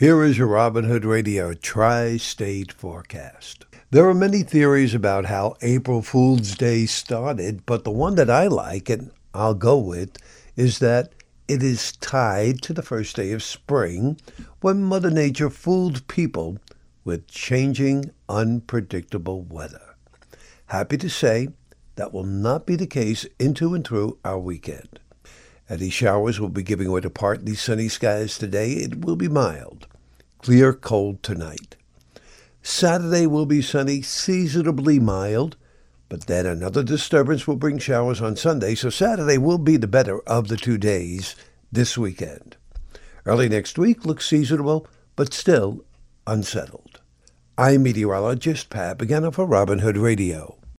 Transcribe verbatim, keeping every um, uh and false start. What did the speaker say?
Here is your Robin Hood Radio Tri-State Forecast. There are many theories about how April Fool's Day started, but the one that I like, and I'll go with, is that it is tied to the first day of spring when Mother Nature fooled people with changing, unpredictable weather. Happy to say that will not be the case into and through our weekend. Any showers will be giving way to partly sunny skies today. It will be mild. Clear cold tonight. Saturday will be sunny, seasonably mild, but then another disturbance will bring showers on Sunday, so Saturday will be the better of the two days this weekend. Early next week looks seasonable, but still unsettled. I'm meteorologist Pat Begana for Robin Hood Radio.